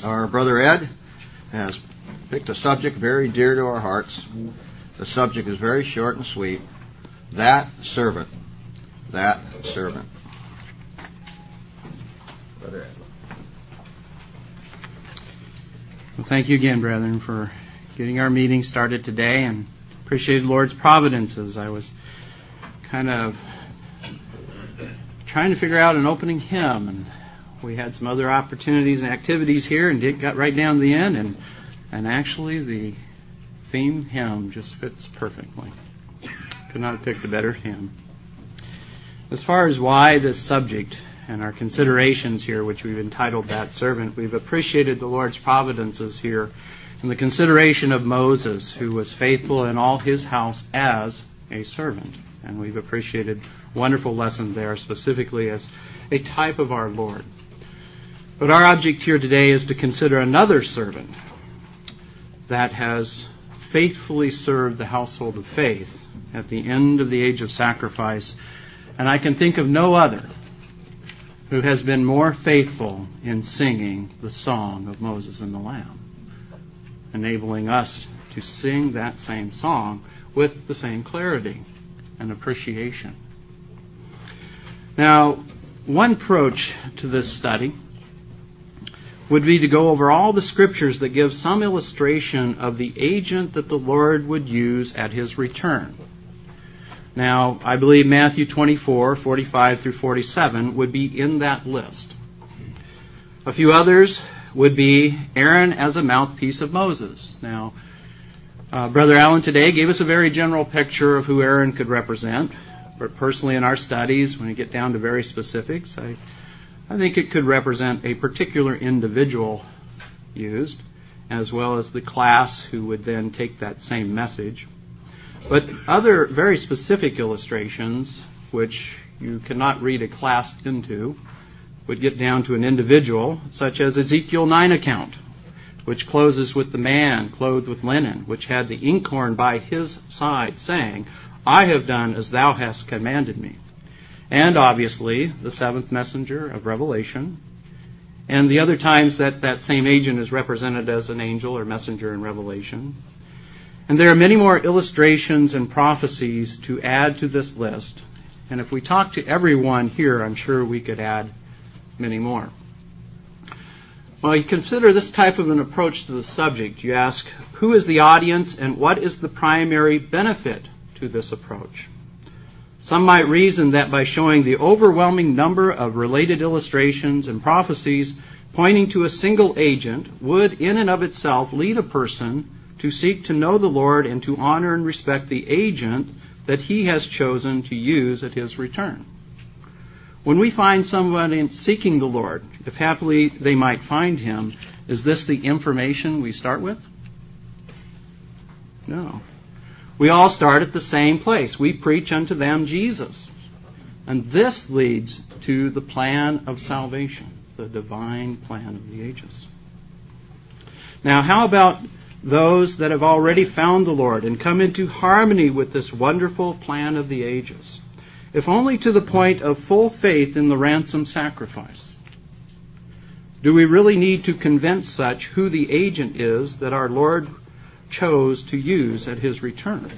Our brother Ed has picked a subject very dear to our hearts. The subject is very short and sweet. That servant. That servant. Brother Ed. Well, thank you again, brethren, for getting our meeting started today, and appreciate the Lord's providence as I was kind of trying to figure out an opening hymn, and we had some other opportunities and activities here, and got right down to the end, and actually the theme hymn just fits perfectly. Could not have picked a better hymn. As far as why this subject and our considerations here, which we've entitled That Servant, we've appreciated the Lord's providences here in the consideration of Moses, who was faithful in all his house as a servant. And we've appreciated wonderful lessons there, specifically as a type of our Lord. But our object here today is to consider another servant that has faithfully served the household of faith at the end of the age of sacrifice. And I can think of no other who has been more faithful in singing the song of Moses and the Lamb, enabling us to sing that same song with the same clarity and appreciation. Now, one approach to this study would be to go over all the scriptures that give some illustration of the agent that the Lord would use at His return. Now, I believe Matthew 24, 45 through 47 would be in that list. A few others would be Aaron as a mouthpiece of Moses. Now, Brother Allen today gave us a very general picture of who Aaron could represent. But personally in our studies, when we get down to very specifics, I think it could represent a particular individual used, as well as the class who would then take that same message. But other very specific illustrations, which you cannot read a class into, would get down to an individual, such as Ezekiel 9 account, which closes with the man clothed with linen, which had the inkhorn by his side, saying, I have done as thou hast commanded me. And obviously, the seventh messenger of Revelation, and the other times that same agent is represented as an angel or messenger in Revelation. And there are many more illustrations and prophecies to add to this list. And if we talk to everyone here, I'm sure we could add many more. Well, you consider this type of an approach to the subject. You ask, who is the audience and what is the primary benefit to this approach? Some might reason that by showing the overwhelming number of related illustrations and prophecies pointing to a single agent would in and of itself lead a person to seek to know the Lord and to honor and respect the agent that He has chosen to use at His return. When we find someone seeking the Lord, if happily they might find Him, is this the information we start with? No. We all start at the same place. We preach unto them Jesus. And this leads to the plan of salvation, the divine plan of the ages. Now, how about those that have already found the Lord and come into harmony with this wonderful plan of the ages, if only to the point of full faith in the ransom sacrifice? Do we really need to convince such who the agent is that our Lord chose to use at His return?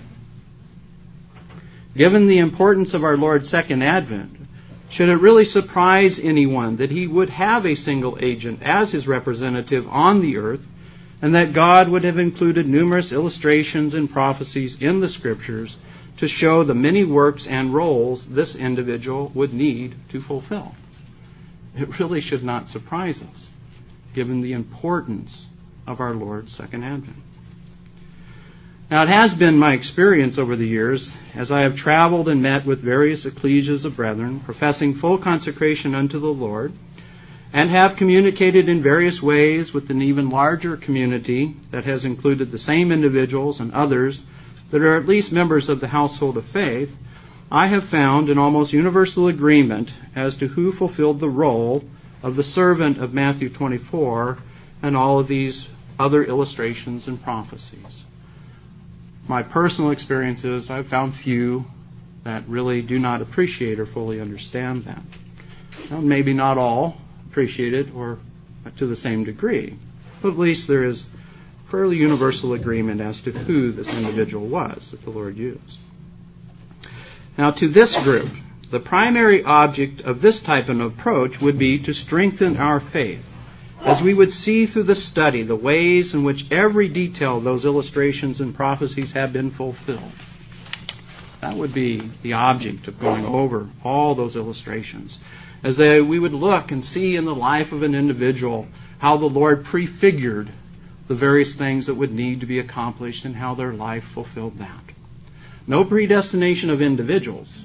Given the importance of our Lord's second advent, should it really surprise anyone that He would have a single agent as His representative on the earth, and that God would have included numerous illustrations and prophecies in the Scriptures to show the many works and roles this individual would need to fulfill? It really should not surprise us, given the importance of our Lord's second advent. Now, it has been my experience over the years, as I have traveled and met with various ecclesias of brethren, professing full consecration unto the Lord, and have communicated in various ways with an even larger community that has included the same individuals and others that are at least members of the household of faith, I have found an almost universal agreement as to who fulfilled the role of the servant of Matthew 24 and all of these other illustrations and prophecies. My personal experiences, I've found few that really do not appreciate or fully understand that. Well, maybe not all appreciate it or to the same degree. But at least there is fairly universal agreement as to who this individual was that the Lord used. Now, to this group, the primary object of this type of approach would be to strengthen our faith, as we would see through the study the ways in which every detail of those illustrations and prophecies have been fulfilled. That would be the object of going over all those illustrations, as we would look and see in the life of an individual how the Lord prefigured the various things that would need to be accomplished and how their life fulfilled that. No predestination of individuals,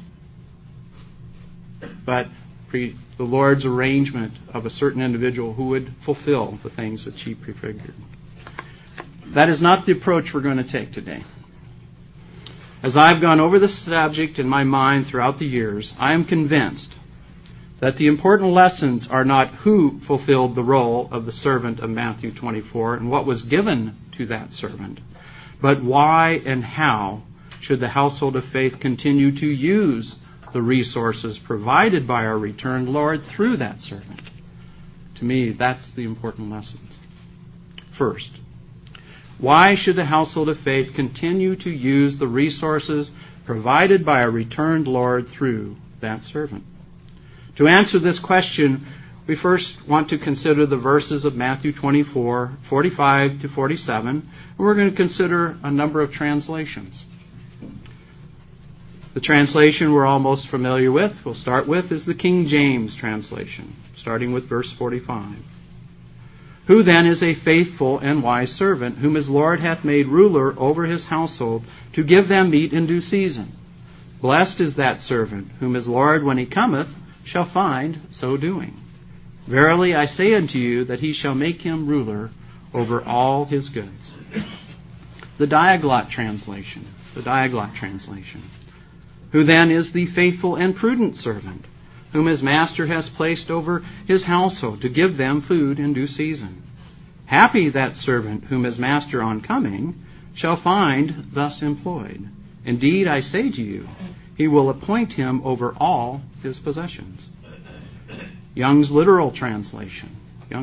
but the Lord's arrangement of a certain individual who would fulfill the things that He prefigured. That is not the approach we're going to take today. As I've gone over this subject in my mind throughout the years, I am convinced that the important lessons are not who fulfilled the role of the servant of Matthew 24 and what was given to that servant, but why and how should the household of faith continue to use the resources provided by our returned Lord through that servant. To me, that's the important lessons. First, why should the household of faith continue to use the resources provided by our returned Lord through that servant? To answer this question, we first want to consider the verses of Matthew 24, 45 to 47, and we're going to consider a number of translations. The translation we're all most familiar with, we'll start with, is the King James translation, starting with verse 45. Who then is a faithful and wise servant, whom his Lord hath made ruler over his household, to give them meat in due season? Blessed is that servant, whom his Lord, when he cometh, shall find so doing. Verily I say unto you, that he shall make him ruler over all his goods. The Diaglott translation. Who then is the faithful and prudent servant, whom his master has placed over his household, to give them food in due season? Happy that servant, whom his master on coming shall find thus employed. Indeed, I say to you, he will appoint him over all his possessions. Young's literal translation.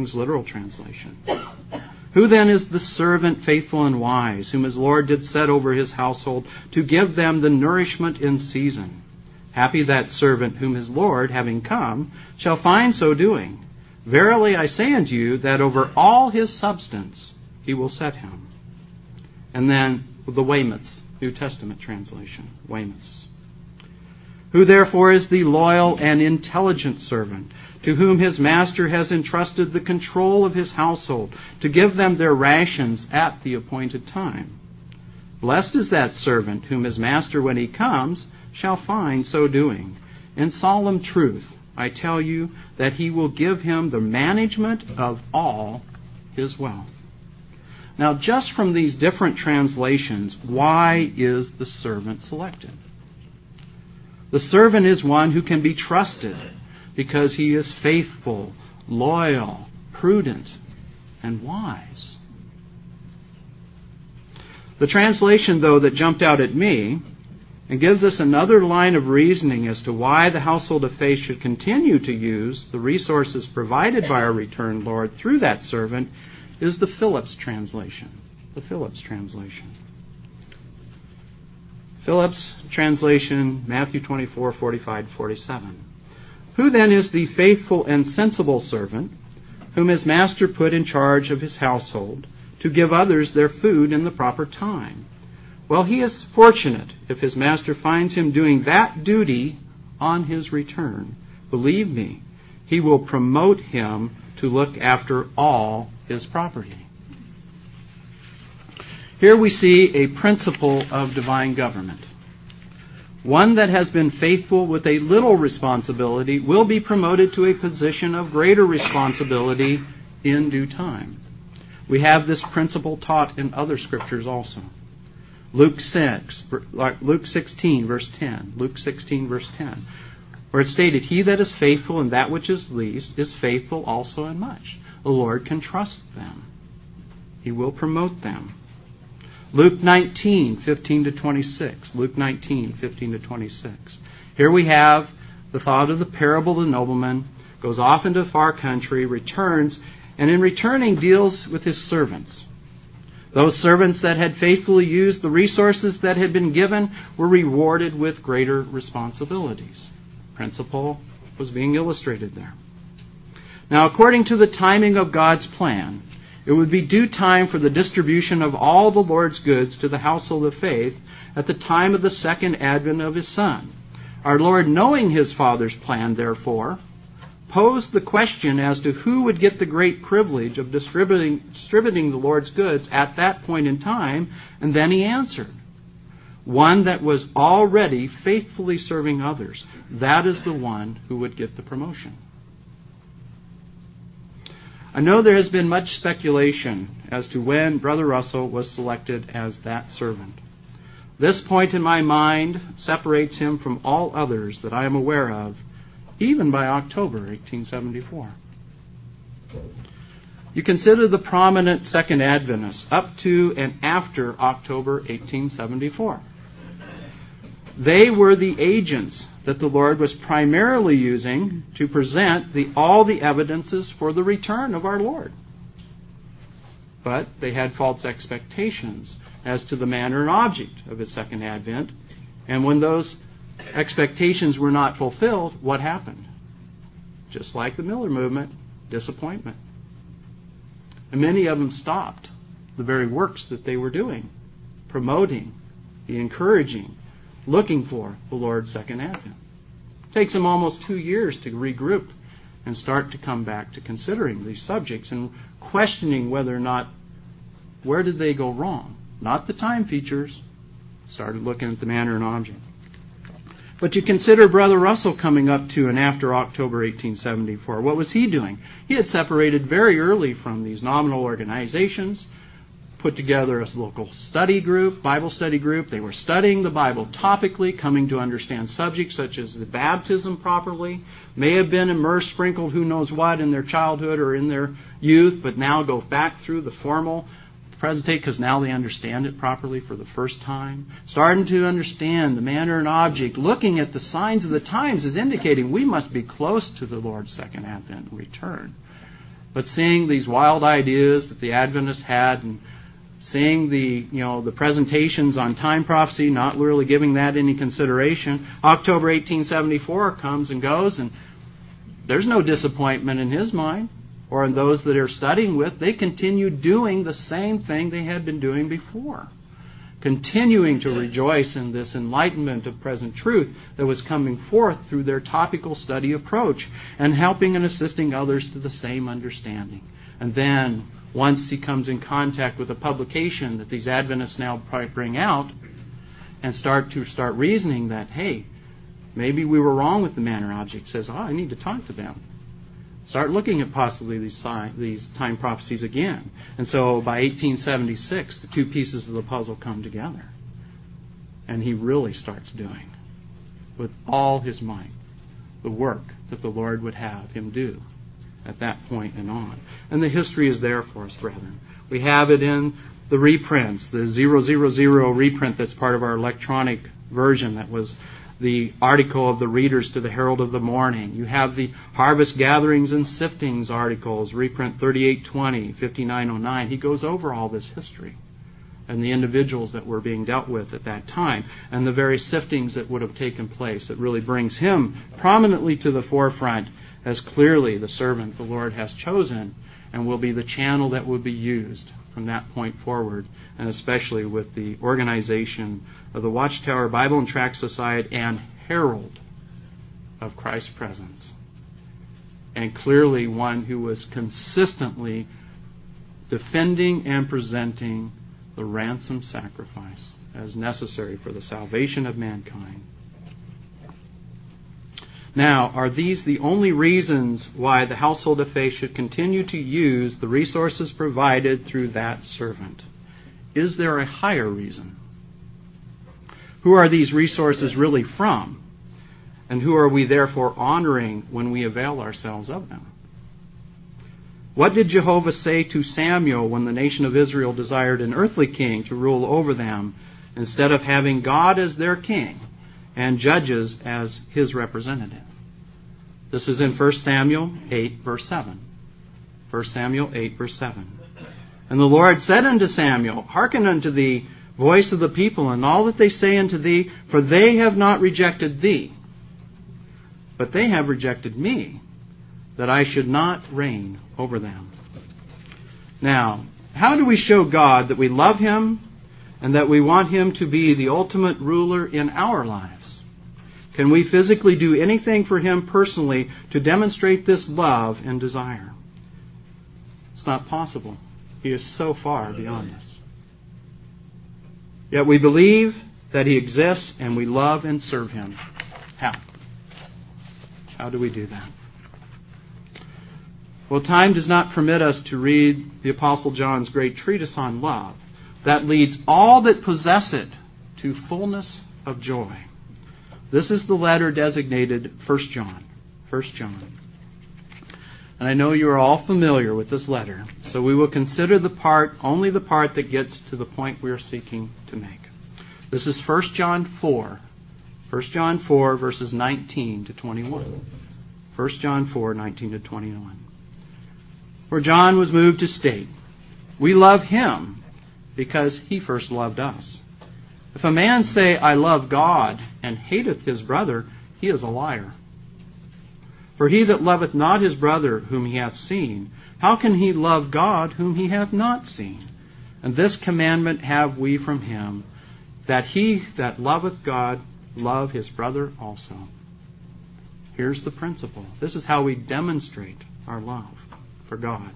Who then is the servant faithful and wise, whom his Lord did set over his household, to give them the nourishment in season? Happy that servant, whom his Lord, having come, shall find so doing. Verily I say unto you, that over all his substance he will set him. And then the Weymouth's New Testament translation. Weymouth's. Who therefore is the loyal and intelligent servant, to whom his master has entrusted the control of his household, to give them their rations at the appointed time? Blessed is that servant, whom his master, when he comes, shall find so doing. In solemn truth, I tell you that he will give him the management of all his wealth. Now, just from these different translations, why is the servant selected? The servant is one who can be trusted because he is faithful, loyal, prudent, and wise. The translation, though, that jumped out at me and gives us another line of reasoning as to why the household of faith should continue to use the resources provided by our returned Lord through that servant is the Phillips translation. Phillips translation, Matthew 24, 45, 47. Who then is the faithful and sensible servant, whom his master put in charge of his household, to give others their food in the proper time? Well, he is fortunate if his master finds him doing that duty on his return. Believe me, he will promote him to look after all his property. Here we see a principle of divine government. One that has been faithful with a little responsibility will be promoted to a position of greater responsibility in due time. We have this principle taught in other scriptures also. Luke 16, verse 10, where it's stated, he that is faithful in that which is least is faithful also in much. The Lord can trust them. He will promote them. Luke 19, 15 to 26. Here we have the thought of the parable of the nobleman, goes off into a far country, returns, and in returning deals with his servants. Those servants that had faithfully used the resources that had been given were rewarded with greater responsibilities. Principle was being illustrated there. Now, according to the timing of God's plan, it would be due time for the distribution of all the Lord's goods to the household of faith at the time of the second advent of His Son. Our Lord, knowing His Father's plan, therefore, posed the question as to who would get the great privilege of distributing the Lord's goods at that point in time, and then He answered, one that was already faithfully serving others. That is the one who would get the promotion. I know there has been much speculation as to when Brother Russell was selected as that servant. This point in my mind separates him from all others that I am aware of, even by October 1874. You consider the prominent Second Adventists up to and after October 1874. They were the agents that the Lord was primarily using to present all the evidences for the return of our Lord. But they had false expectations as to the manner and object of His second advent. And when those expectations were not fulfilled, what happened? Just like the Miller movement, disappointment. And many of them stopped the very works that they were doing, promoting, encouraging, looking for the Lord's second advent. It takes them almost 2 years to regroup and start to come back to considering these subjects and questioning whether or not, where did they go wrong? Not the time features. Started looking at the manner and object. But you consider Brother Russell coming up to and after October 1874. What was he doing? He had separated very early from these nominal organizations, put together a local study group, Bible study group. They were studying the Bible topically, coming to understand subjects such as the baptism properly. May have been immersed, sprinkled, who knows what, in their childhood or in their youth, but now go back through the formal presentation because now they understand it properly for the first time. Starting to understand the manner and object, looking at the signs of the times is indicating we must be close to the Lord's second advent and return. But seeing these wild ideas that the Adventists had and seeing the presentations on time prophecy, not really giving that any consideration. October 1874 comes and goes, and there's no disappointment in his mind or in those that are studying with. They continue doing the same thing they had been doing before, continuing to rejoice in this enlightenment of present truth that was coming forth through their topical study approach and helping and assisting others to the same understanding. And then once he comes in contact with a publication that these Adventists now bring out and start reasoning that, hey, maybe we were wrong with the manner object, says, I need to talk to them. Start looking at possibly these time prophecies again. And so by 1876, the two pieces of the puzzle come together. And he really starts doing, with all his might, the work that the Lord would have him do at that point and on. And the history is there for us, brethren. We have it in the reprints, the 000 reprint that's part of our electronic version that was the article of the readers to the Herald of the Morning. You have the Harvest Gatherings and Siftings articles, reprint 3820, 5909. He goes over all this history and the individuals that were being dealt with at that time and the very siftings that would have taken place. It really brings him prominently to the forefront as clearly the servant the Lord has chosen and will be the channel that will be used from that point forward, and especially with the organization of the Watchtower Bible and Tract Society and Herald of Christ's Presence. And clearly one who was consistently defending and presenting the ransom sacrifice as necessary for the salvation of mankind. Now, are these the only reasons why the household of faith should continue to use the resources provided through that servant? Is there a higher reason? Who are these resources really from? And who are we therefore honoring when we avail ourselves of them? What did Jehovah say to Samuel when the nation of Israel desired an earthly king to rule over them instead of having God as their king and judges as his representative? This is in 1 Samuel 8, verse 7. 1 Samuel 8, verse 7. And the Lord said unto Samuel, Hearken unto the voice of the people, and all that they say unto thee, for they have not rejected thee, but they have rejected me, that I should not reign over them. Now, how do we show God that we love Him and that we want Him to be the ultimate ruler in our lives? Can we physically do anything for Him personally to demonstrate this love and desire? It's not possible. He is so far beyond us. Yet we believe that He exists and we love and serve Him. How? How do we do that? Well, time does not permit us to read the Apostle John's great treatise on love that leads all that possess it to fullness of joy. This is the letter designated 1 John. 1 John. And I know you are all familiar with this letter, so we will consider only the part that gets to the point we are seeking to make. This is 1 John 4. 1 John 4, verses 19 to 21. 1 John 4, 19 to 21. Where John was moved to state, we love Him because He first loved us. If a man say, I love God, and hateth his brother, he is a liar. For he that loveth not his brother whom he hath seen, how can he love God whom he hath not seen? And this commandment have we from Him, that he that loveth God love his brother also. Here's the principle. This is how we demonstrate our love for God.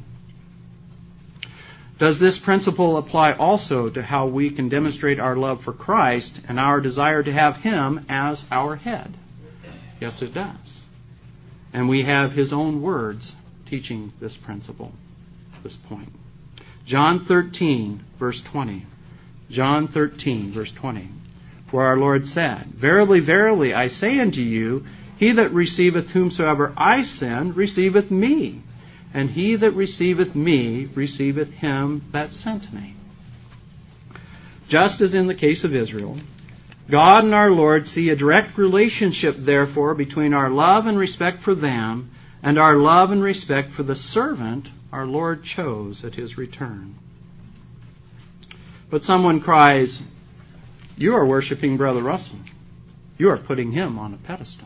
Does this principle apply also to how we can demonstrate our love for Christ and our desire to have Him as our head? Yes, it does. And we have His own words teaching this principle, this point. John 13, verse 20. John 13, verse 20. Where our Lord said, Verily, verily, I say unto you, he that receiveth whomsoever I send receiveth me, and he that receiveth me receiveth him that sent me. Just as in the case of Israel, God and our Lord see a direct relationship, therefore, between our love and respect for them and our love and respect for the servant our Lord chose at His return. But someone cries, You are worshiping Brother Russell. You are putting him on a pedestal.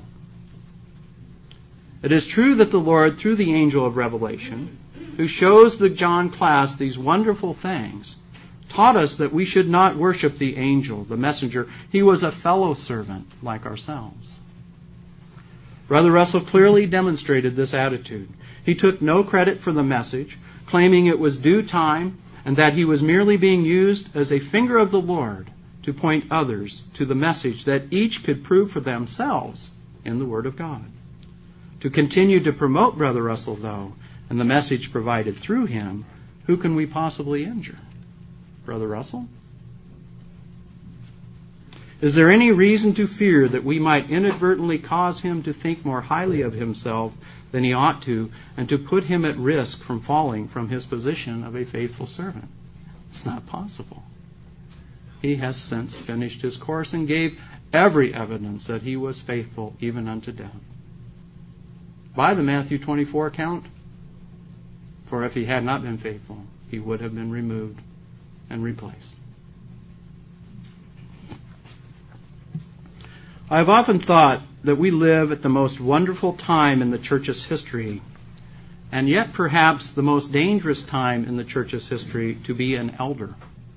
It is true that the Lord, through the angel of Revelation, who shows the John class these wonderful things, taught us that we should not worship the angel, the messenger. He was a fellow servant like ourselves. Brother Russell clearly demonstrated this attitude. He took no credit for the message, claiming it was due time and that he was merely being used as a finger of the Lord to point others to the message that each could prove for themselves in the Word of God. To continue to promote Brother Russell, though, and the message provided through him, who can we possibly injure? Brother Russell? Is there any reason to fear that we might inadvertently cause him to think more highly of himself than he ought to, and to put him at risk from falling from his position of a faithful servant? It's not possible. He has since finished his course and gave every evidence that he was faithful even unto death. By the Matthew 24 account, for if he had not been faithful, he would have been removed and replaced. I have often thought that we live at the most wonderful time in the church's history, and yet perhaps the most dangerous time in the church's history to be an elder,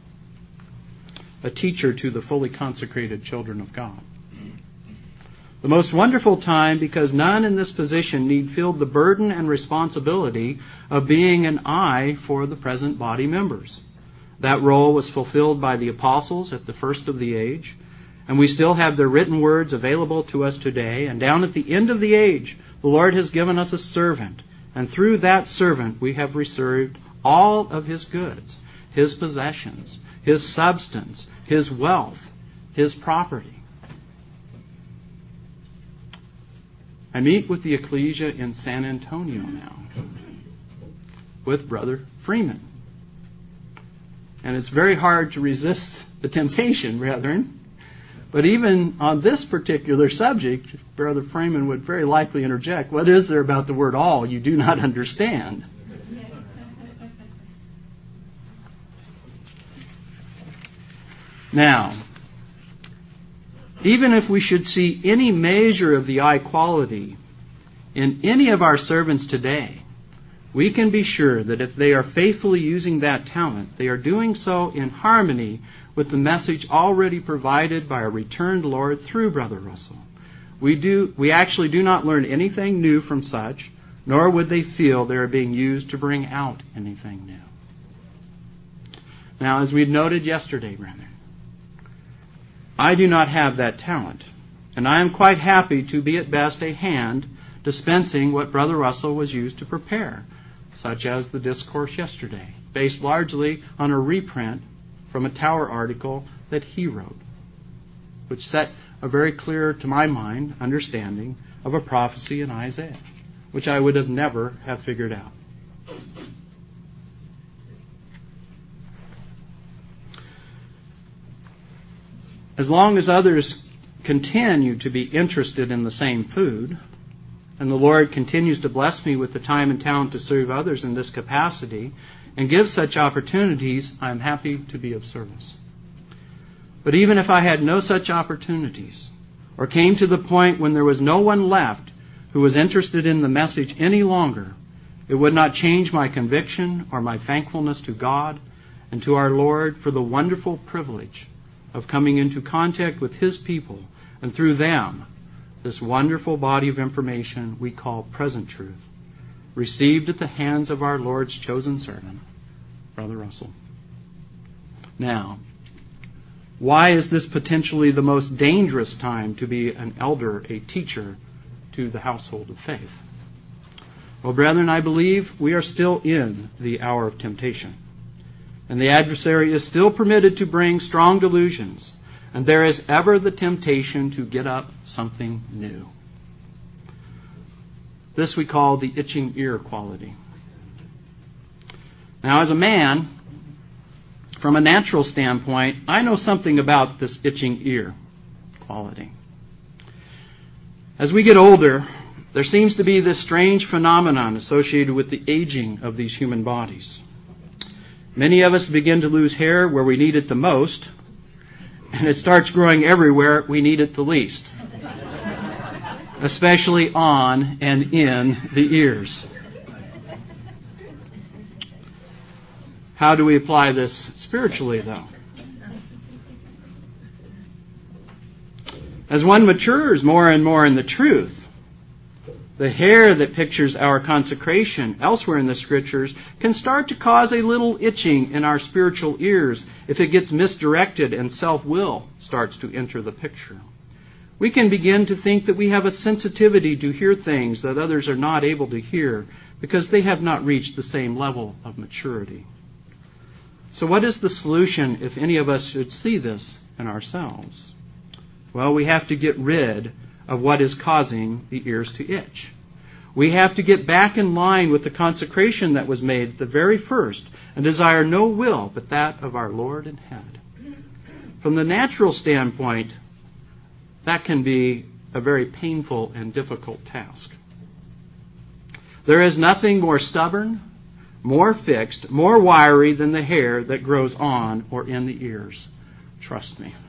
a teacher to the fully consecrated children of God. The most wonderful time because none in this position need feel the burden and responsibility of being an eye for the present body members. That role was fulfilled by the apostles at the first of the age, and we still have their written words available to us today. And down at the end of the age, the Lord has given us a servant, and through that servant we have received all of His goods, His possessions, His substance, His wealth, His property. I meet with the ecclesia in San Antonio now, with Brother Freeman. And it's very hard to resist the temptation, brethren. But even on this particular subject, Brother Freeman would very likely interject, what is there about the word all you do not understand? Now, even if we should see any measure of the eye quality in any of our servants today, we can be sure that if they are faithfully using that talent, they are doing so in harmony with the message already provided by our returned Lord through Brother Russell. We actually do not learn anything new from such, nor would they feel they are being used to bring out anything new. Now, as we noted yesterday, brethren, I do not have that talent, and I am quite happy to be at best a hand dispensing what Brother Russell was used to prepare, such as the discourse yesterday, based largely on a reprint from a Tower article that he wrote, which set a very clear, to my mind, understanding of a prophecy in Isaiah, which I would have never have figured out. As long as others continue to be interested in the same food, and the Lord continues to bless me with the time and talent to serve others in this capacity and give such opportunities, I am happy to be of service. But even if I had no such opportunities, or came to the point when there was no one left who was interested in the message any longer, it would not change my conviction or my thankfulness to God and to our Lord for the wonderful privilege of coming into contact with His people, and through them, this wonderful body of information we call present truth, received at the hands of our Lord's chosen servant, Brother Russell. Now, why is this potentially the most dangerous time to be an elder, a teacher to the household of faith? Well, brethren, I believe we are still in the hour of temptation. And the adversary is still permitted to bring strong delusions. And there is ever the temptation to get up something new. This we call the itching ear quality. Now, as a man, from a natural standpoint, I know something about this itching ear quality. As we get older, there seems to be this strange phenomenon associated with the aging of these human bodies. Many of us begin to lose hair where we need it the most, and it starts growing everywhere we need it the least, especially on and in the ears. How do we apply this spiritually, though? As one matures more and more in the truth, the hair that pictures our consecration elsewhere in the Scriptures can start to cause a little itching in our spiritual ears if it gets misdirected and self-will starts to enter the picture. We can begin to think that we have a sensitivity to hear things that others are not able to hear because they have not reached the same level of maturity. So what is the solution if any of us should see this in ourselves? Well, we have to get rid of what is causing the ears to itch. We have to get back in line with the consecration that was made at the very first and desire no will but that of our Lord and Head. From the natural standpoint, that can be a very painful and difficult task. There is nothing more stubborn, more fixed, more wiry than the hair that grows on or in the ears. Trust me.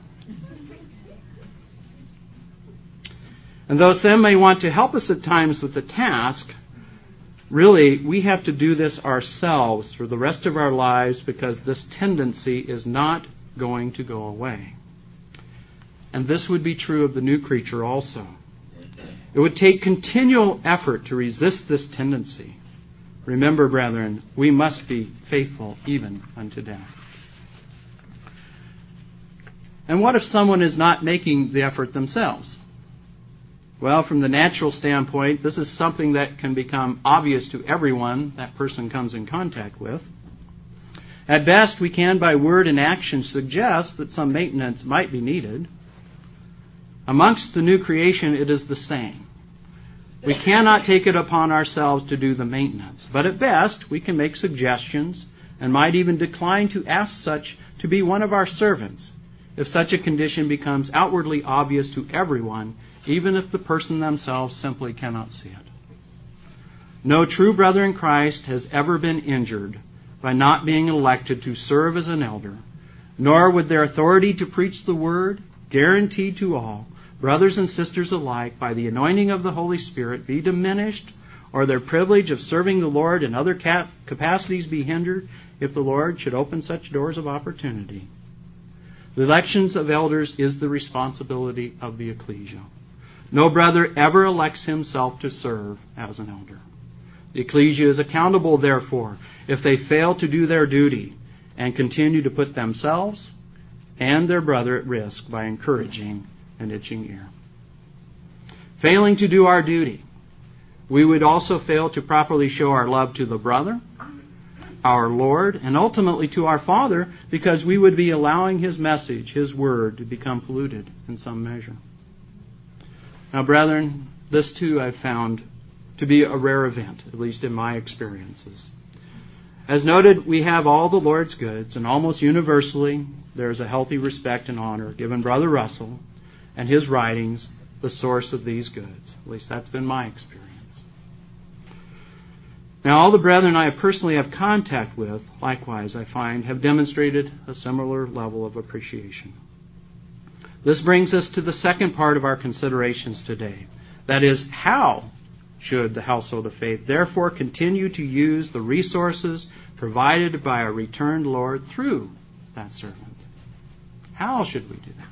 And though some may want to help us at times with the task, really, we have to do this ourselves for the rest of our lives because this tendency is not going to go away. And this would be true of the new creature also. It would take continual effort to resist this tendency. Remember, brethren, we must be faithful even unto death. And what if someone is not making the effort themselves? Well, from the natural standpoint, this is something that can become obvious to everyone that person comes in contact with. At best, we can, by word and action, suggest that some maintenance might be needed. Amongst the new creation, it is the same. We cannot take it upon ourselves to do the maintenance, but at best, we can make suggestions and might even decline to ask such to be one of our servants if such a condition becomes outwardly obvious to everyone, even if the person themselves simply cannot see it. No true brother in Christ has ever been injured by not being elected to serve as an elder, Nor would their authority to preach the word, guaranteed to all, brothers and sisters alike, by the anointing of the Holy Spirit, be diminished, or their privilege of serving the Lord in other capacities be hindered, if the Lord should open such doors of opportunity. The elections of elders is the responsibility of the ecclesia. No brother ever elects himself to serve as an elder. The ecclesia is accountable, therefore, if they fail to do their duty and continue to put themselves and their brother at risk by encouraging an itching ear. Failing to do our duty, we would also fail to properly show our love to the brother, our Lord, and ultimately to our Father, because we would be allowing His message, His word, to become polluted in some measure. Now, brethren, this too I've found to be a rare event, at least in my experiences. As noted, we have all the Lord's goods, and almost universally there is a healthy respect and honor given Brother Russell and his writings the source of these goods. At least that's been my experience. Now, all the brethren I personally have contact with, likewise, I find, have demonstrated a similar level of appreciation. This brings us to the second part of our considerations today. That is, how should the household of faith therefore continue to use the resources provided by our returned Lord through that servant? How should we do that?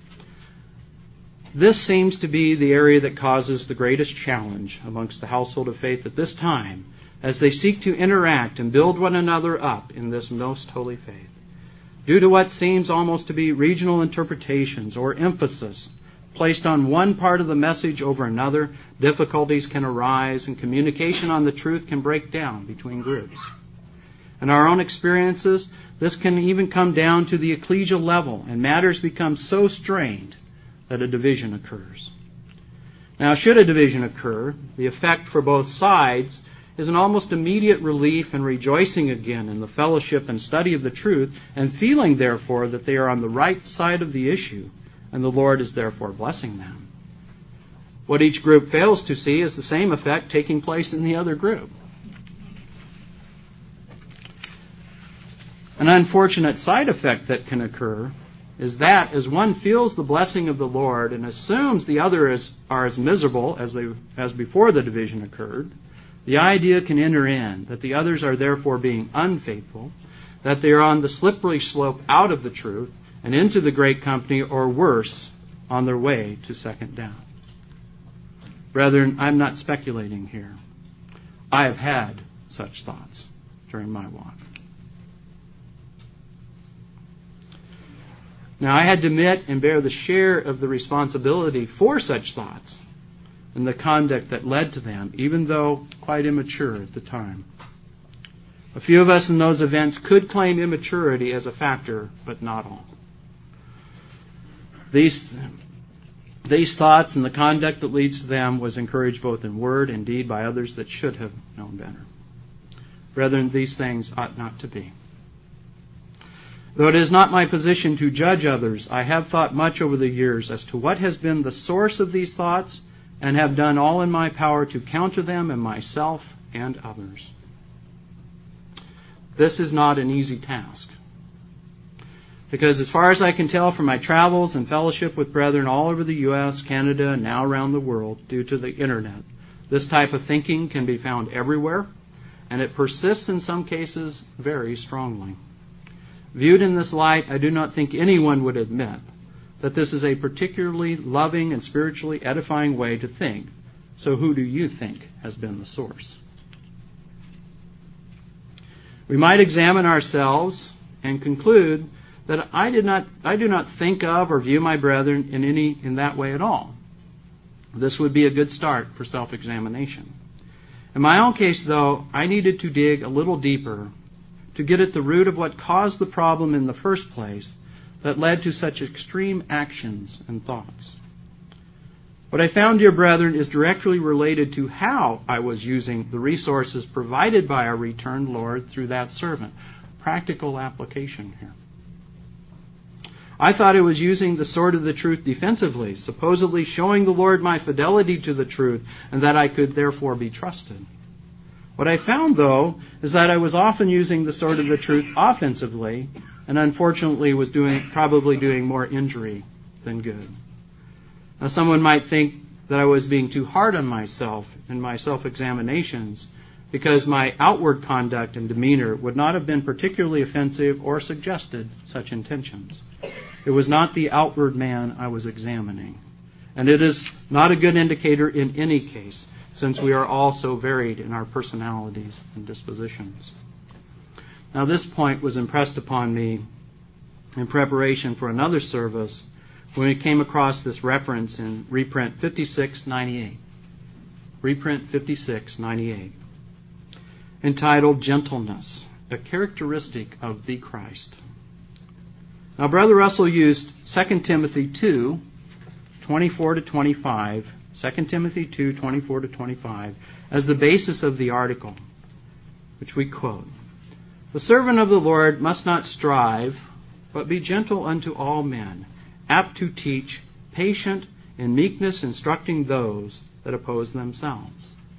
This seems to be the area that causes the greatest challenge amongst the household of faith at this time, as they seek to interact and build one another up in this most holy faith. Due to what seems almost to be regional interpretations or emphasis placed on one part of the message over another, difficulties can arise and communication on the truth can break down between groups. In our own experiences, this can even come down to the ecclesial level, and matters become so strained that a division occurs. Now, should a division occur, the effect for both sides is an almost immediate relief and rejoicing again in the fellowship and study of the truth, and feeling, therefore, that they are on the right side of the issue, and the Lord is therefore blessing them. What each group fails to see is the same effect taking place in the other group. An unfortunate side effect that can occur is that as one feels the blessing of the Lord and assumes the others are as miserable as before the division occurred, the idea can enter in that the others are therefore being unfaithful, that they are on the slippery slope out of the truth and into the great company, or worse, on their way to second down. Brethren, I'm not speculating here. I have had such thoughts during my walk. Now, I had to admit and bear the share of the responsibility for such thoughts and the conduct that led to them, even though quite immature at the time. A few of us in those events could claim immaturity as a factor, but not all. These thoughts and the conduct that leads to them was encouraged both in word and deed by others that should have known better. Brethren, these things ought not to be. Though it is not my position to judge others, I have thought much over the years as to what has been the source of these thoughts, and have done all in my power to counter them in myself and others. This is not an easy task, because as far as I can tell from my travels and fellowship with brethren all over the U.S., Canada, and now around the world due to the Internet, this type of thinking can be found everywhere, and it persists in some cases very strongly. Viewed in this light, I do not think anyone would admit that this is a particularly loving and spiritually edifying way to think. So who do you think has been the source? We might examine ourselves and conclude that I do not think of or view my brethren in that way at all. This would be a good start for self-examination. In my own case, though, I needed to dig a little deeper to get at the root of what caused the problem in the first place that led to such extreme actions and thoughts. What I found, dear brethren, is directly related to how I was using the resources provided by our returned Lord through that servant. Practical application here. I thought I was using the sword of the truth defensively, supposedly showing the Lord my fidelity to the truth and that I could therefore be trusted. What I found, though, is that I was often using the sword of the truth offensively and unfortunately was probably doing more injury than good. Now, someone might think that I was being too hard on myself in my self-examinations because my outward conduct and demeanor would not have been particularly offensive or suggested such intentions. It was not the outward man I was examining. And it is not a good indicator in any case, since we are all so varied in our personalities and dispositions. Now, this point was impressed upon me in preparation for another service when we came across this reference in reprint 5698. Reprint 5698. Entitled Gentleness, a Characteristic of the Christ. Now, Brother Russell used 2 Timothy 2, 24 to 25, 2 Timothy 2, 24 to 25, as the basis of the article, which we quote. The servant of the Lord must not strive, but be gentle unto all men, apt to teach, patient, in meekness instructing those that oppose themselves.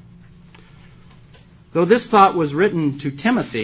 Though this thought was written to Timothy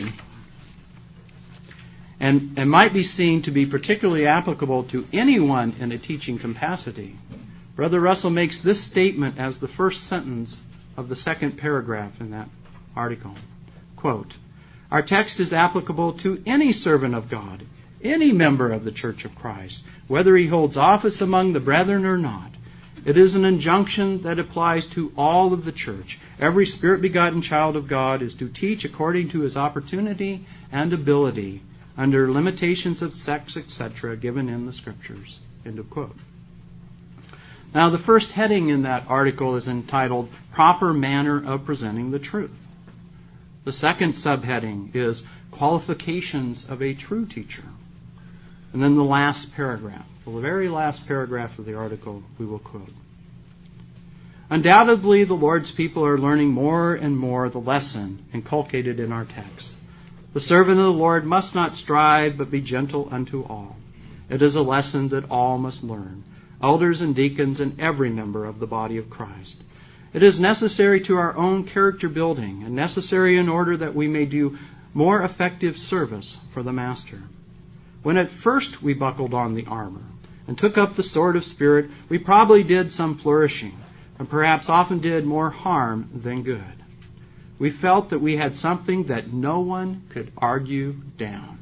and might be seen to be particularly applicable to anyone in a teaching capacity, Brother Russell makes this statement as the first sentence of the second paragraph in that article. Quote, our text is applicable to any servant of God, any member of the Church of Christ, whether he holds office among the brethren or not. It is an injunction that applies to all of the church. Every Spirit-begotten child of God is to teach according to his opportunity and ability, under limitations of sex, etc., given in the Scriptures. End of quote. Now, the first heading in that article is entitled Proper Manner of Presenting the Truth. The second subheading is Qualifications of a True Teacher. And then the last paragraph, the very last paragraph of the article, we will quote. Undoubtedly, the Lord's people are learning more and more the lesson inculcated in our text. The servant of the Lord must not strive, but be gentle unto all. It is a lesson that all must learn, elders and deacons and every member of the body of Christ. It is necessary to our own character building and necessary in order that we may do more effective service for the Master. When at first we buckled on the armor and took up the sword of Spirit, we probably did some flourishing and perhaps often did more harm than good. We felt that we had something that no one could argue down.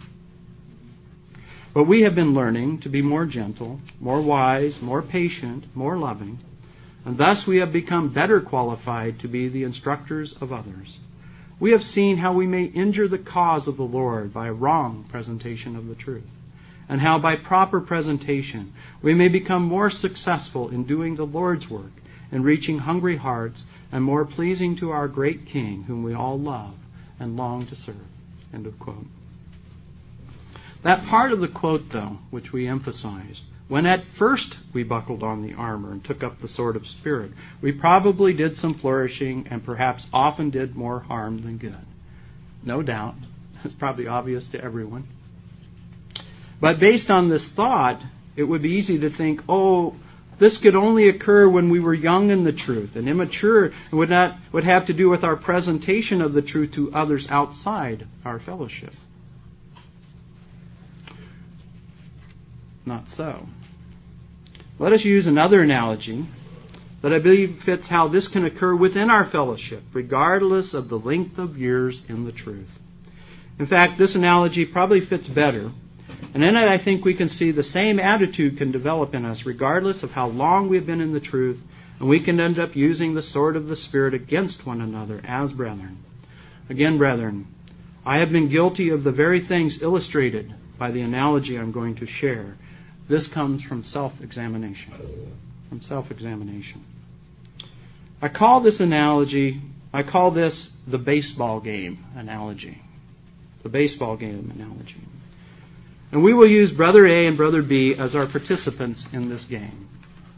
But we have been learning to be more gentle, more wise, more patient, more loving, and thus we have become better qualified to be the instructors of others. We have seen how we may injure the cause of the Lord by a wrong presentation of the truth, and how by proper presentation we may become more successful in doing the Lord's work and reaching hungry hearts and more pleasing to our great King, whom we all love and long to serve. End of quote. That part of the quote, though, which we emphasized, when at first we buckled on the armor and took up the sword of Spirit, we probably did some flourishing and perhaps often did more harm than good. No doubt. It's probably obvious to everyone. But based on this thought, it would be easy to think, this could only occur when we were young in the truth and immature and would have to do with our presentation of the truth to others outside our fellowship. Not so. Let us use another analogy that I believe fits how this can occur within our fellowship, regardless of the length of years in the truth. In fact, this analogy probably fits better, and in it I think we can see the same attitude can develop in us regardless of how long we've been in the truth, and we can end up using the sword of the Spirit against one another as brethren. Again, brethren, I have been guilty of the very things illustrated by the analogy I'm going to share. This comes from self-examination. I call this the baseball game analogy. The baseball game analogy. And we will use Brother A and Brother B as our participants in this game.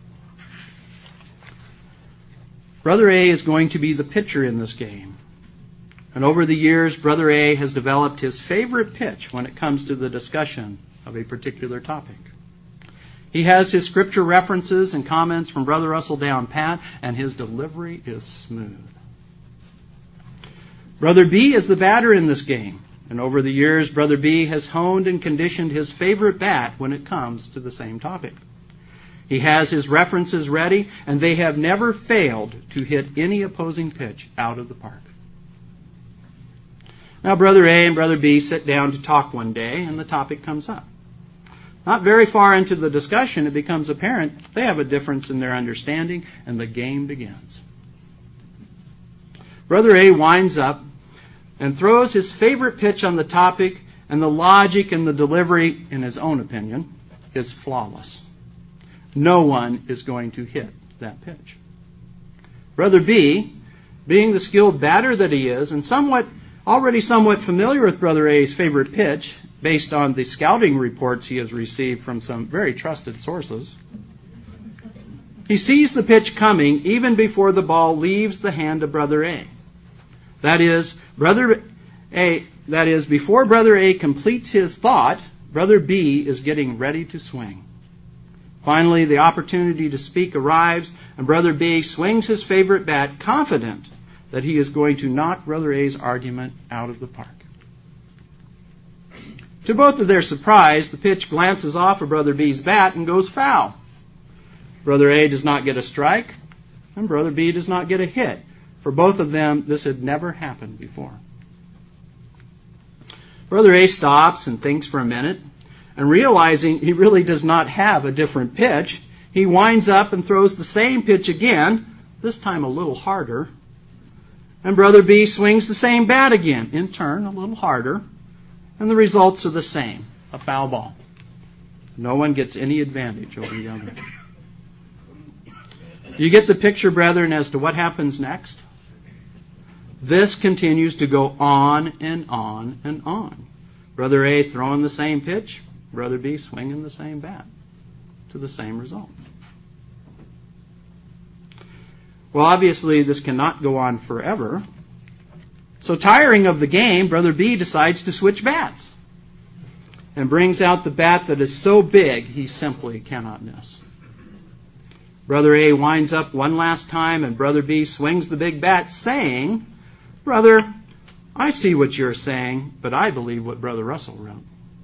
Brother A is going to be the pitcher in this game. And over the years, Brother A has developed his favorite pitch when it comes to the discussion of a particular topic. He has his scripture references and comments from Brother Russell down pat, and his delivery is smooth. Brother B is the batter in this game, And over the years, Brother B has honed and conditioned his favorite bat when it comes to the same topic. He has his references ready, and they have never failed to hit any opposing pitch out of the park. Now, Brother A and Brother B sit down to talk one day, and the topic comes up. Not very far into the discussion, it becomes apparent they have a difference in their understanding, and the game begins. Brother A winds up and throws his favorite pitch on the topic, and the logic and the delivery, in his own opinion, is flawless. No one is going to hit that pitch. Brother B, being the skilled batter that he is, and already somewhat familiar with Brother A's favorite pitch, based on the scouting reports he has received from some very trusted sources, he sees the pitch coming even before the ball leaves the hand of Brother A. That is, before Brother A completes his thought, Brother B is getting ready to swing. Finally, the opportunity to speak arrives, and Brother B swings his favorite bat, confident that he is going to knock Brother A's argument out of the park. To both of their surprise, the pitch glances off of Brother B's bat and goes foul. Brother A does not get a strike, and Brother B does not get a hit. For both of them, this had never happened before. Brother A stops and thinks for a minute, and realizing he really does not have a different pitch, he winds up and throws the same pitch again, this time a little harder. And Brother B swings the same bat again, in turn a little harder, and the results are the same, a foul ball. No one gets any advantage over the other. You get the picture, brethren, as to what happens next? This continues to go on and on and on. Brother A throwing the same pitch, Brother B swinging the same bat to the same results. Well, obviously, this cannot go on forever. So, tiring of the game, Brother B decides to switch bats and brings out the bat that is so big he simply cannot miss. Brother A winds up one last time, and Brother B swings the big bat, saying, "Brother, I see what you're saying, but I believe what Brother Russell wrote."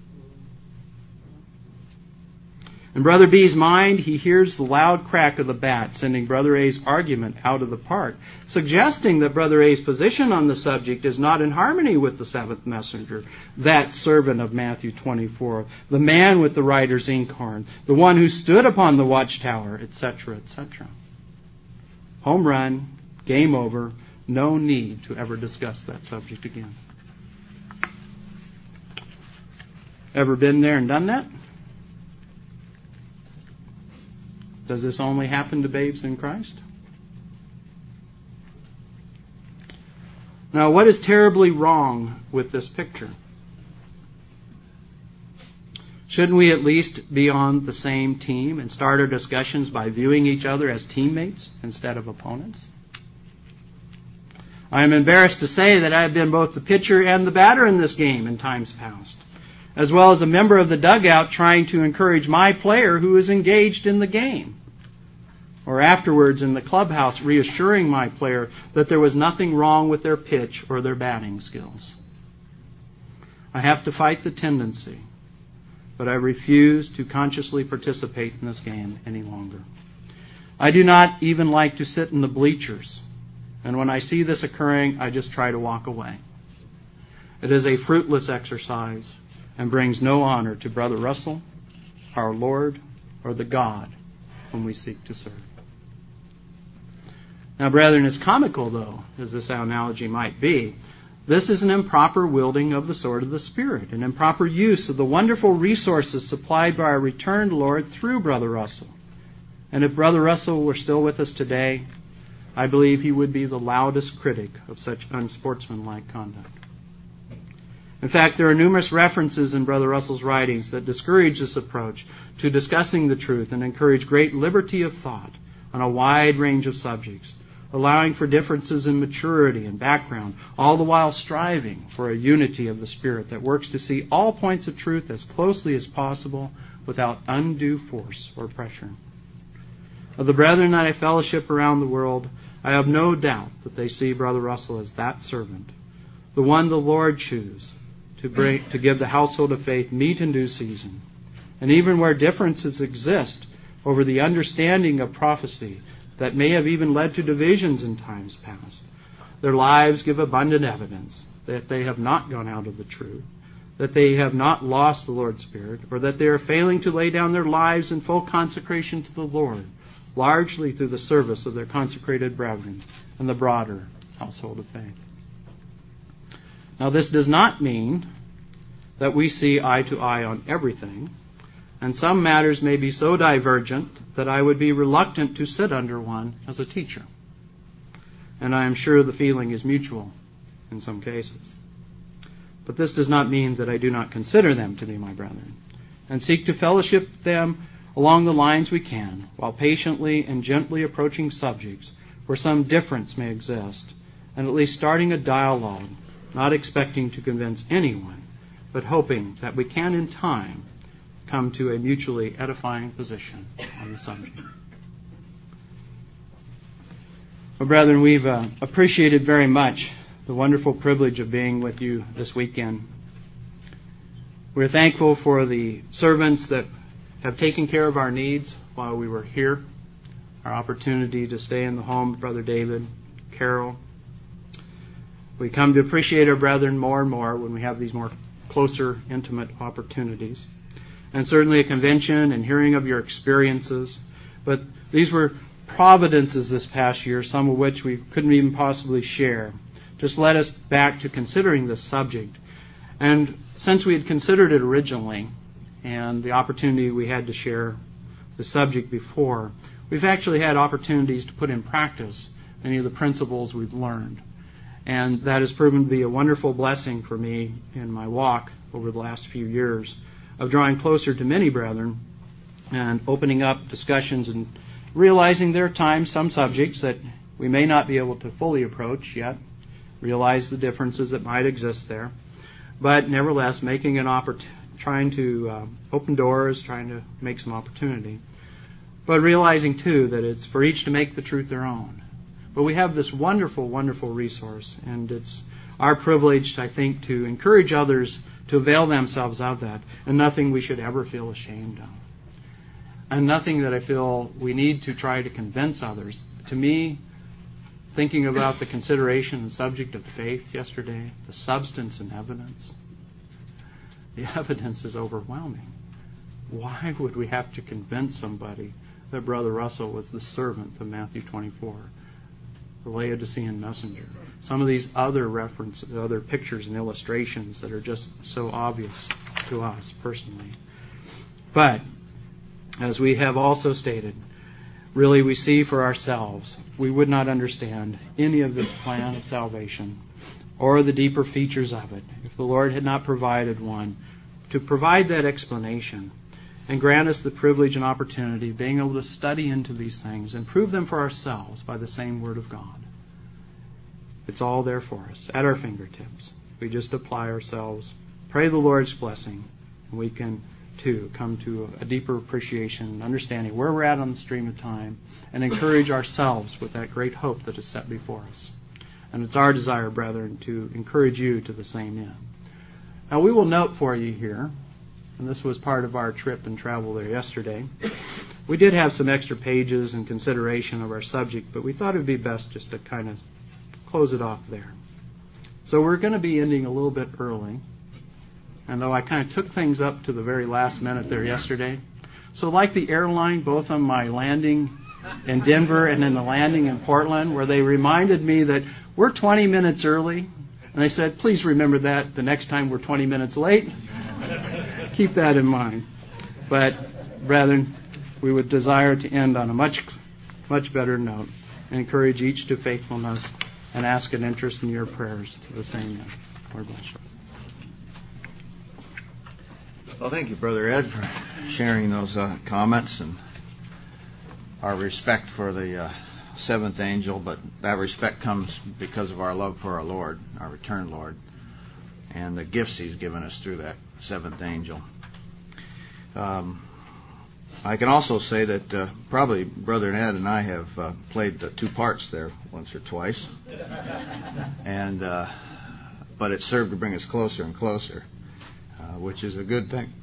In Brother B's mind, he hears the loud crack of the bat, sending Brother A's argument out of the park, suggesting that Brother A's position on the subject is not in harmony with the seventh messenger, that servant of Matthew 24, the man with the writer's inkhorn, the one who stood upon the watchtower, etc., etc. Home run, game over, no need to ever discuss that subject again. Ever been there and done that? Does this only happen to babes in Christ? Now, what is terribly wrong with this picture? Shouldn't we at least be on the same team and start our discussions by viewing each other as teammates instead of opponents? I am embarrassed to say that I have been both the pitcher and the batter in this game in times past, as well as a member of the dugout trying to encourage my player who is engaged in the game, or afterwards in the clubhouse reassuring my player that there was nothing wrong with their pitch or their batting skills. I have to fight the tendency, but I refuse to consciously participate in this game any longer. I do not even like to sit in the bleachers, and when I see this occurring, I just try to walk away. It is a fruitless exercise and brings no honor to Brother Russell, our Lord, or the God whom we seek to serve. Now, brethren, as comical, though, as this analogy might be, this is an improper wielding of the sword of the Spirit, an improper use of the wonderful resources supplied by our returned Lord through Brother Russell. And if Brother Russell were still with us today, I believe he would be the loudest critic of such unsportsmanlike conduct. In fact, there are numerous references in Brother Russell's writings that discourage this approach to discussing the truth and encourage great liberty of thought on a wide range of subjects, allowing for differences in maturity and background, all the while striving for a unity of the Spirit that works to see all points of truth as closely as possible without undue force or pressure. Of the brethren that I fellowship around the world, I have no doubt that they see Brother Russell as that servant, the one the Lord chose to give the household of faith meat in due season. And even where differences exist over the understanding of prophecy that may have even led to divisions in times past, their lives give abundant evidence that they have not gone out of the truth, that they have not lost the Lord's Spirit, or that they are failing to lay down their lives in full consecration to the Lord, largely through the service of their consecrated brethren and the broader household of faith. Now, this does not mean that we see eye to eye on everything, and some matters may be so divergent that I would be reluctant to sit under one as a teacher. And I am sure the feeling is mutual in some cases. But this does not mean that I do not consider them to be my brethren, and seek to fellowship them along the lines we can, while patiently and gently approaching subjects where some difference may exist, and at least starting a dialogue, not expecting to convince anyone, but hoping that we can in time come to a mutually edifying position on the subject. Well, brethren, we've appreciated very much the wonderful privilege of being with you this weekend. We're thankful for the servants that have taken care of our needs while we were here, our opportunity to stay in the home of Brother David, Carol. We come to appreciate our brethren more and more when we have these more closer, intimate opportunities. And certainly a convention and hearing of your experiences. But these were providences this past year, some of which we couldn't even possibly share. Just led us back to considering this subject. And since we had considered it originally, and the opportunity we had to share the subject before, we've actually had opportunities to put in practice many of the principles we've learned. And that has proven to be a wonderful blessing for me in my walk over the last few years of drawing closer to many brethren and opening up discussions and realizing there are times, some subjects that we may not be able to fully approach yet, realize the differences that might exist there, but nevertheless making an trying to open doors, trying to make some opportunity, but realizing too that it's for each to make the truth their own. But we have this wonderful, wonderful resource, and it's our privilege, I think, to encourage others to avail themselves of that, and nothing we should ever feel ashamed of. And nothing that I feel we need to try to convince others. To me, thinking about the consideration and subject of faith yesterday, the substance and evidence, the evidence is overwhelming. Why would we have to convince somebody that Brother Russell was the servant of Matthew 24? The Laodicean messenger. Some of these other references, other pictures and illustrations that are just so obvious to us personally. But, as we have also stated, really we see for ourselves, we would not understand any of this plan of salvation or the deeper features of it if the Lord had not provided one to provide that explanation and grant us the privilege and opportunity of being able to study into these things and prove them for ourselves by the same Word of God. It's all there for us, at our fingertips. We just apply ourselves, pray the Lord's blessing, and we can, too, come to a deeper appreciation and understanding where we're at on the stream of time and encourage ourselves with that great hope that is set before us. And it's our desire, brethren, to encourage you to the same end. Now, we will note for you here, and this was part of our trip and travel there yesterday, we did have some extra pages in consideration of our subject, but we thought it would be best just to kind of close it off there. So we're going to be ending a little bit early. And though I kind of took things up to the very last minute there yesterday, so like the airline, both on my landing in Denver and then the landing in Portland, where they reminded me that we're 20 minutes early, and I said, please remember that the next time we're 20 minutes late. Keep that in mind. But, brethren, we would desire to end on a much, much better note and encourage each to faithfulness and ask an interest in your prayers to the same end. Lord bless you. Well, thank you, Brother Ed, for sharing those comments and our respect for the seventh angel, but that respect comes because of our love for our Lord, our returned Lord, and the gifts He's given us through that seventh angel. I can also say that probably Brother Ed and I have played the two parts there once or twice, and but it served to bring us closer and closer. which is a good thing.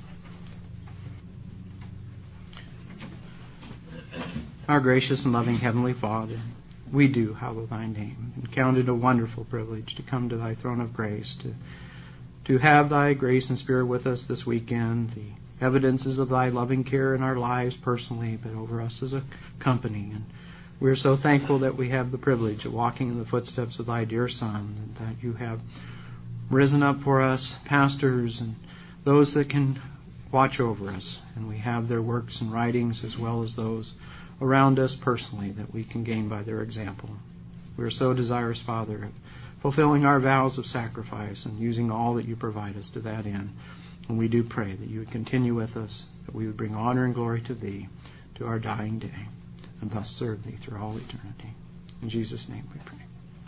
Our gracious and loving Heavenly Father, we do hallow Thy name, and count it a wonderful privilege to come to Thy throne of grace, to have Thy grace and Spirit with us this weekend, the evidences of Thy loving care in our lives personally, but over us as a company. And we're so thankful that we have the privilege of walking in the footsteps of Thy dear Son, and that You have risen up for us pastors and those that can watch over us, and we have their works and writings as well as those around us personally that we can gain by their example. We are so desirous, Father, of fulfilling our vows of sacrifice and using all that You provide us to that end. And we do pray that You would continue with us, that we would bring honor and glory to Thee to our dying day, and thus serve Thee through all eternity. In Jesus' name we pray.